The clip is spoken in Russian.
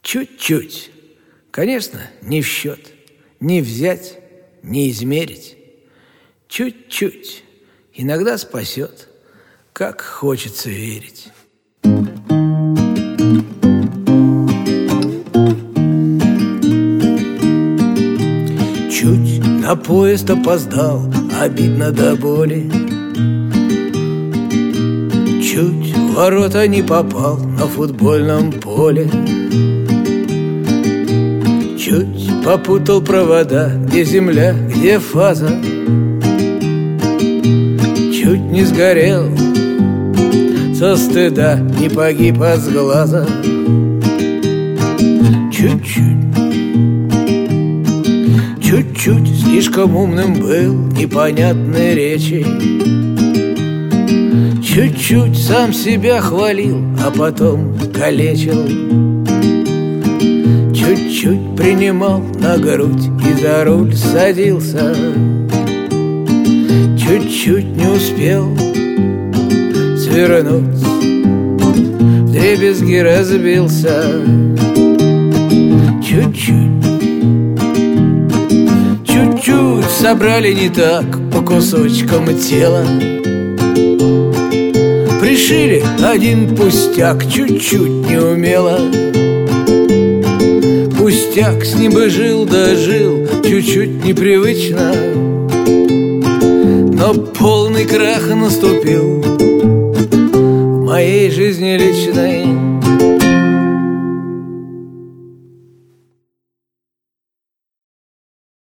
Чуть-чуть, конечно, не в счет, не взять, не измерить. Чуть-чуть иногда спасет, как хочется верить. Чуть на поезд опоздал, обидно до боли. Чуть в ворота не попал на футбольном поле. Чуть попутал провода, где земля, где фаза. Чуть не сгорел со стыда, не погиб от сглаза. Чуть-чуть, чуть-чуть слишком умным был, непонятной речи. Чуть-чуть сам себя хвалил, а потом калечил. Чуть-чуть принимал на грудь и за руль садился. Чуть-чуть не успел свернуть, вдребезги разбился. Чуть-чуть, чуть-чуть собрали не так по кусочкам тела. Пришили один пустяк, чуть-чуть неумело. Пустяк с ним бы жил, да жил чуть-чуть непривычно. Но полный крах наступил в моей жизни личной.